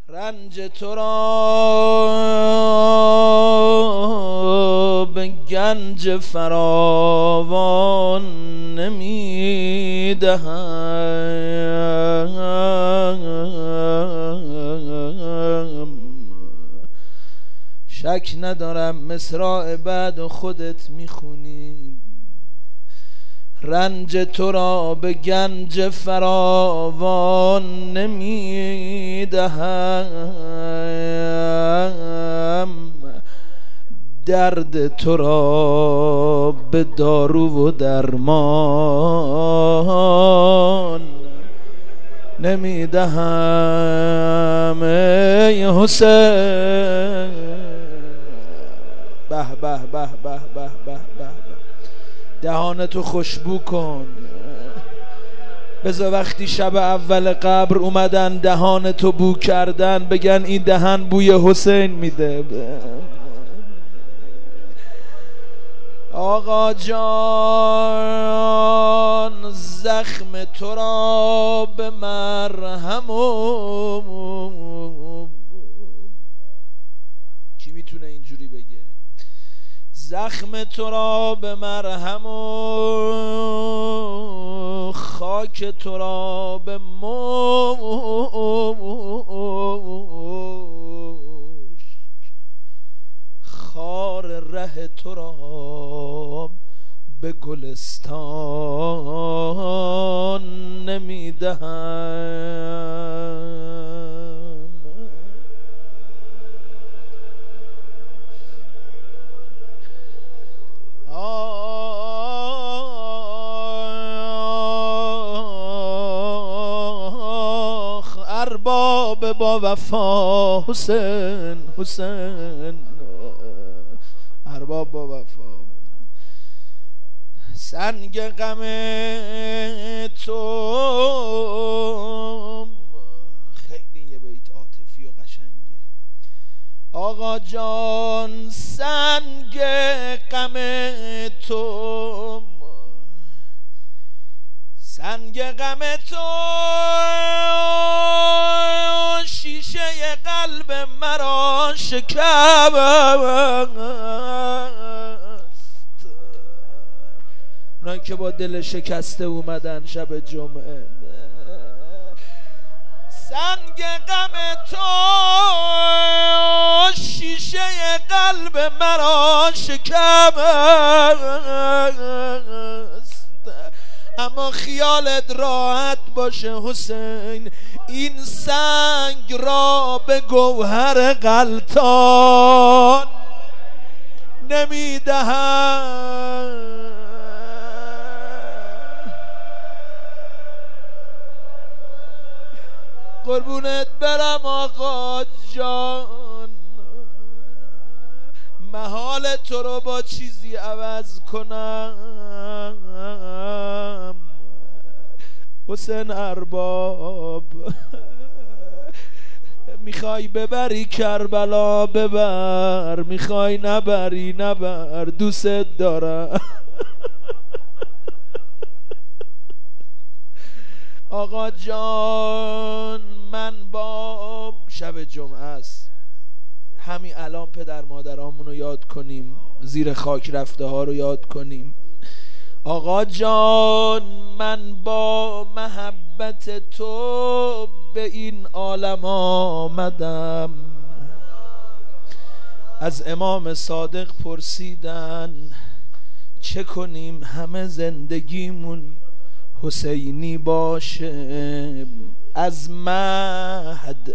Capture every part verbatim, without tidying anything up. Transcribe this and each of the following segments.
رنج تو را به گنج فراوان نمیدهم، شک ندارم مصرع بعد و خودت میخونی. رنج تو را به گنج فراوان نمیدهم، درد تو را به دارو و درمان نمیدهم. ای حسین به به به به به به به، دهانتو خوشبو کن. بذار وقتی شب اول قبر اومدن دهانتو بو کردن بگن این دهن بوی حسین میده. آقا جان زخم تو را به مرهم و کی میتونه اینجوری بگه؟ زخم تو را به مرهم و خاک تو را به مشک، خار ره تو را به گلستان نمیدهم. آخ ارباب با وفا، حسین حسین ارباب با وفا، سنگ غم تو. خیلی یه بیت عاطفی و قشنگه. آقا جان سنگ غم تو، سنگ غم تو شیشه قلب مرا شکست. اونایی که با دل شکسته اومدن شب جمعه، سنگ غم تو شیشه قلب مرا شکست. اما خیالت راحت باشه حسین، این سنگ را به گوهر غلطان نمیدهم. قربونت برم آقا جان، محال تو رو با چیزی عوض کنم. حسین ارباب میخوای ببری کربلا ببر، میخوای نبری نبر، دوست دارم. آقا جان من با شب جمعه است، همین الان پدر مادرامون رو یاد کنیم، زیر خاک رفته ها رو یاد کنیم. آقا جان من با محبت تو به این عالم آمدم. از امام صادق پرسیدن چه کنیم همه زندگیمون حسینی باشه، از مهد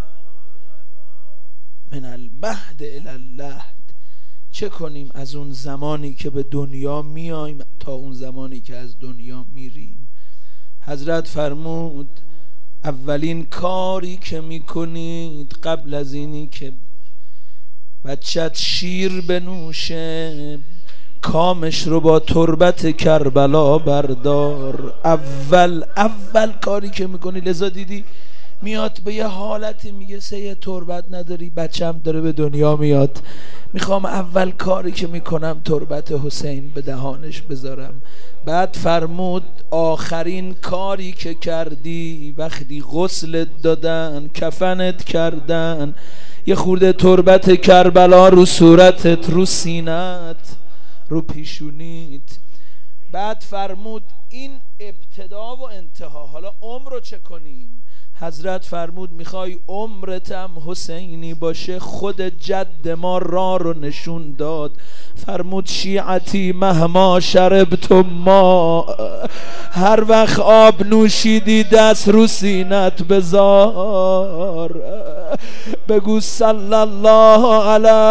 من المهد الی اللحد، چه کنیم از اون زمانی که به دنیا میایم تا اون زمانی که از دنیا میریم. حضرت فرمود اولین کاری که میکنید قبل از اینی که بچت شیر بنوشه کامش رو با تربت کربلا بردار. اول اول کاری که میکنی، لذا دیدی میاد به یه حالتی میگه سید تربت نداری؟ بچم داره به دنیا میاد، میخوام اول کاری که میکنم تربت حسین به دهانش بذارم. بعد فرمود آخرین کاری که کردی وقتی غسلت دادن کفنت کردن یه خورده تربت کربلا رو صورتت، رو سینت، رو پیشونیت. بعد فرمود این ابتدا و انتها، حالا عمر رو چه کنیم؟ حضرت فرمود میخوای عمرتم حسینی باشه؟ خود جد ما را رو نشون داد. فرمود شیعتی مهما شربتم ما، هر وقت آب نوشیدی دست رو سینت بذار، بگو صلی الله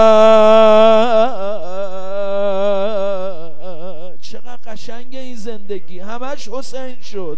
علیه. چقدر قشنگ این زندگی، همش حسین شد.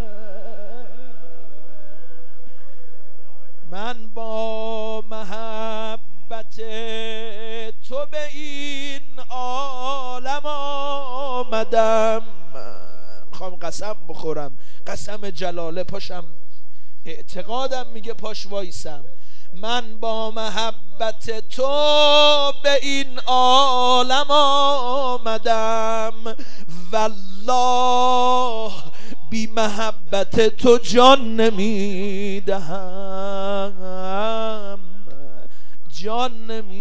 من با محبت تو به این عالم آمدم، میخوام قسم بخورم، قسم جلاله پاشم، اعتقادم میگه پاش وایسم. من با محبت تو به این عالم آمدم، والله بی محبت تو جان نمیدهم، جان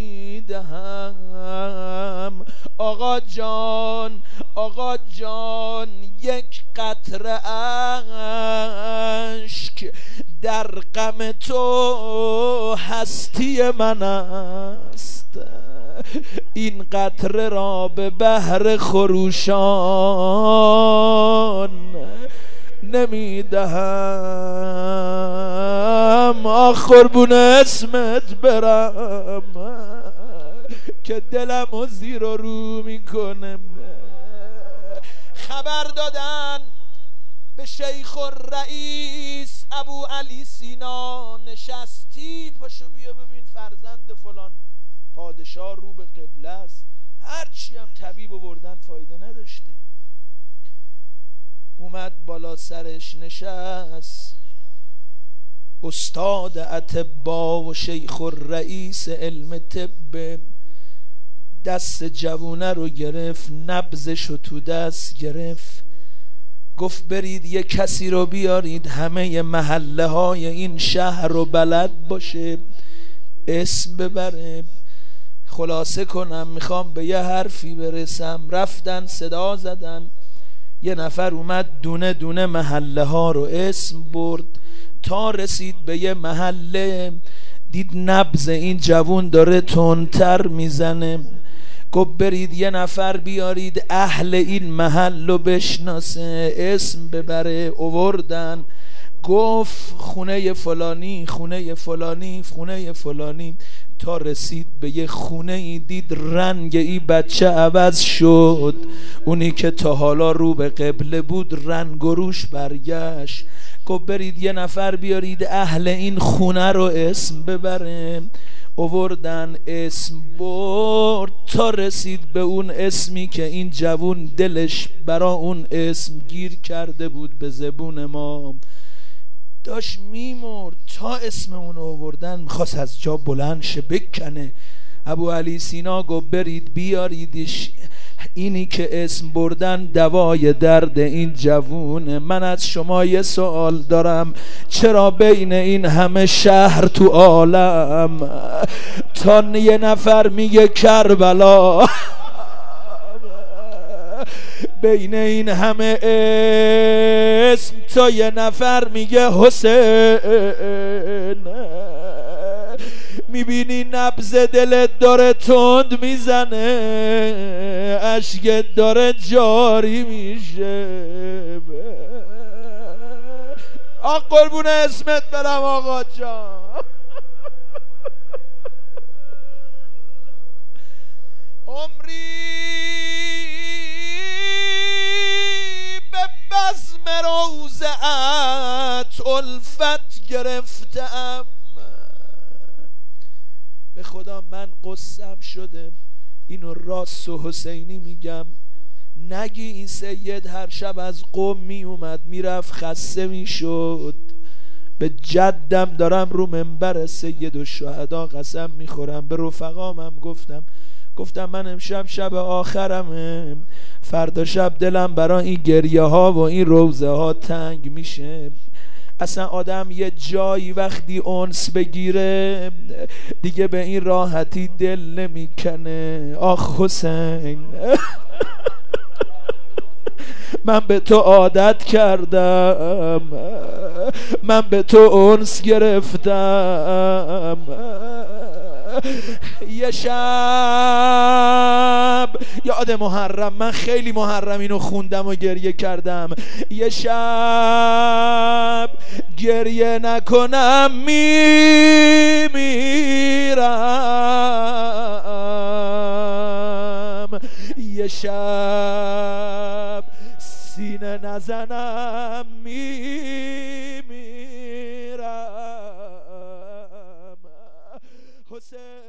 نمیدهم. آقا جان، آقا جان، یک قطره اشک در غم تو هستی من است، این قطره را به بحر خروشان نمیدهم. آخ قربون اسمت برم که دلم و زیر و رو میکنم. خبر دادن به شیخ الرئیس ابو علی سینا، نشستی پاشو بیا ببین فرزند فلان پادشاه رو به قبله است. هرچی هم طبیب آوردن فایده نداشته. اومد بالا سرش نشست، استاد اطبا و شیخ الرئیس علم طب دست جوونه رو گرفت، نبضش رو تو دست گرفت، گفت برید یه کسی رو بیارید همه محله های این شهر رو بلد باشه، اسم ببره. خلاصه کنم میخوام به یه حرفی برسم. رفتن صدا زدن، یه نفر اومد دونه دونه محله ها رو اسم برد تا رسید به یه محله، دید نبض این جوون داره تندتر میزنه. گفت برید یه نفر بیارید اهل این محل رو بشناسه، اسم ببره. آوردن، گفت خونه فلانی، خونه فلانی، خونه فلانی، تا رسید به یه خونه ای، دید رنگ ای بچه عوض شد. اونی که تا حالا رو به قبله بود رنگ و روش برگشت. گفت برید یه نفر بیارید اهل این خونه رو اسم ببره. آوردن، اسم برد تا رسید به اون اسمی که این جوون دلش برا اون اسم گیر کرده بود به زبون ما، داشت میمرد. تا اسم اونو آوردن میخواست از جا بلند شه بکنه. ابو علی سینا گفت برید بیاریدش، اینی که اسم بردن دوای درد این جوونه. من از شما یه سوال دارم، چرا بین این همه شهر تو عالم تا یه نفر میگه کربلا، بین این همه اسم تا یه نفر میگه حسین، میبینی نبض دلت داره تند میزنه، اشکت داره جاری میشه. آق قربون اسمت برم آقا جان. عمری به بزم روضه‌ات الفت گرفتم، به خدا من قصم شده، اینو راست و حسینی میگم. نگی این سید هر شب از قم می اومد میرفت خسته میشد، به جدم دارم رو منبر سید الشهدا قسم میخورم. به رفقامم گفتم گفتم من امشب شب آخرمه، فردا شب دلم برای این گریه ها و این روزه ها تنگ میشه. اصلا آدم یه جایی وقتی انس بگیره دیگه به این راحتی دل نمیکنه. آخ حسین من به تو عادت کردم، من به تو انس گرفتم. یه شب یاد محرم، من خیلی محرم اینو خوندم و گریه کردم. یه شب گریه نکنم میمیرم، یه شب سینه نزنم میمیرم. حسین